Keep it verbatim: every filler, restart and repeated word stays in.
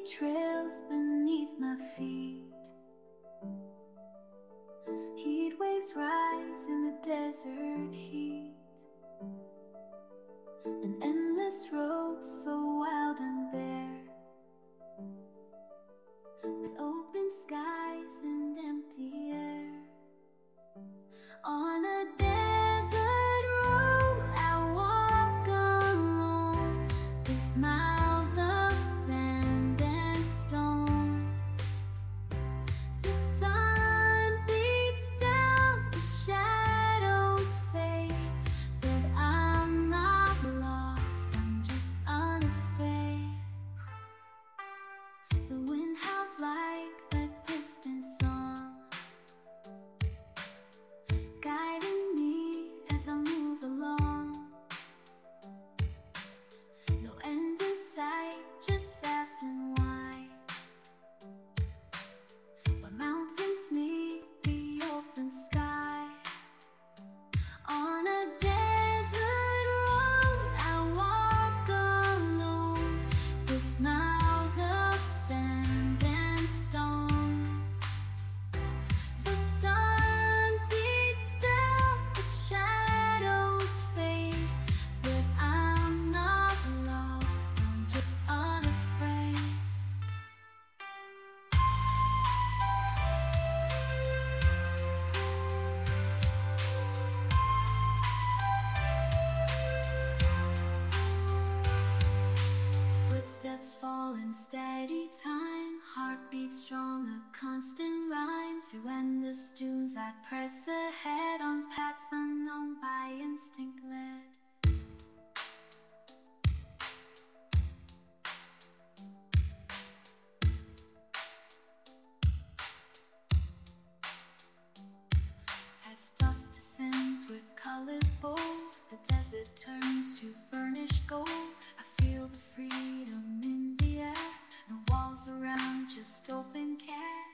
trails beneath my feet. Heat waves rise in the desert heat. An endless road so wild and bare, with open skies and empty air. On a desert road I walk alone, with miles of sand and stone. The sun beats down, the shadows fade, but I'm not lost, I'm just unafraid. The wind howls like a distant song, guiding me as I move along. No end in sight, just vast and wide, where mountains meet the open sky. On a desert road I walk alone, with miles of sand and stone. The sun beats down, the shadows fade, but I'm not lost, I'm just unafraid. Footsteps fall in steady time, heartbeat strong, a constant rhyme. Through endless dunes I press ahead, on paths unknown, by instinct led. As dust descends with colors bold, the desert turns to burnished gold. I feel the freedom in the air, no walls around, just open care.